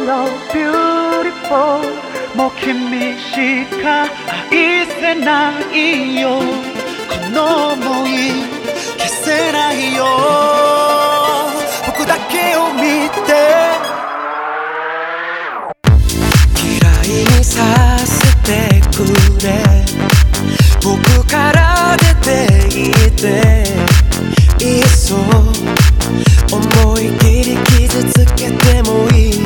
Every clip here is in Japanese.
Beautiful beautiful もう君しか愛せないよこの想い消せないよ僕だけを見て嫌いにさせてくれ僕から出ていっていっそ思い切り傷つけてもいい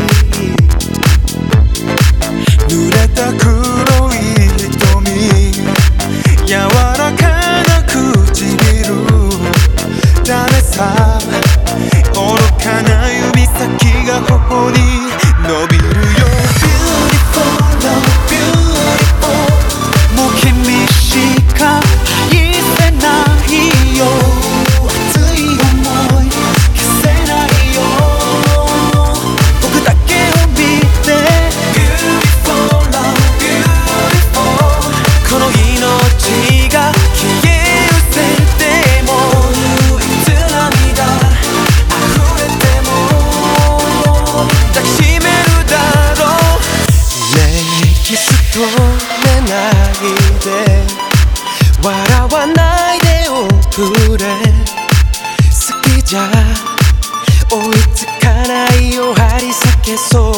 濡れた黒い瞳柔らかな唇ダメさ愚かな指先が頬に伸びるよ Beautiful beautiful もう君しか愛せないよ熱い想い消せないよ僕だけを見て Beautiful beautiful この命が消え失せてもいつ涙溢れても抱きしめるだろうキス止めないで笑わないでおくれ好きじゃ追いつかないよ張り裂けそう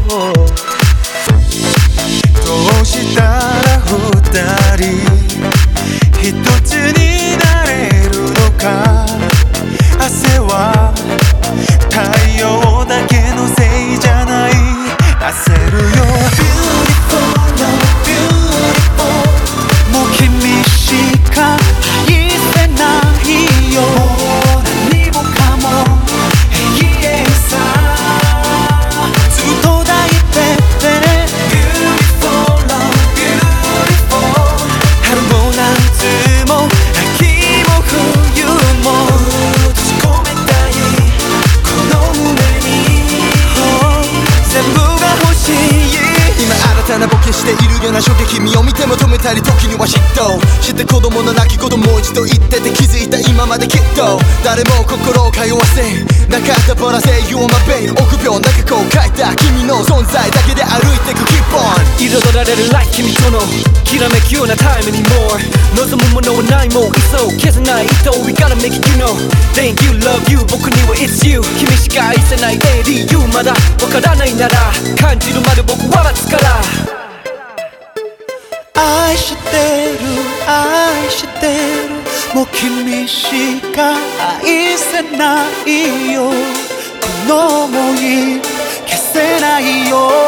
どうしたら二人一つになれるのか汗は太陽だけのせいじゃない焦るよ Beautiful beautiful もう君しか愛せないよ何もかも永遠さずっと抱いてて Beautiful beautiful 春も夏も秋も冬も閉じ込めたいこの胸に、全部が欲しい今新たなボケしているような衝撃身を見ても止めたり時には嫉妬して子供の泣き言もう一度言ってて気づいた今まできっと誰も心を通わせなかったバラせ You are my babe 臆病な過去を変えた君の存在だけで歩いてく Keep on 彩られる like 君とのきらめくようなタイムに more 望むものはないもういっそ消せない糸 We gotta make it you know Thank you love you 僕には It's you 君しか愛せない ADU まだわからないなら感じるまで僕は待つから愛してる愛してるもう君しか愛せないよこの想い消せないよ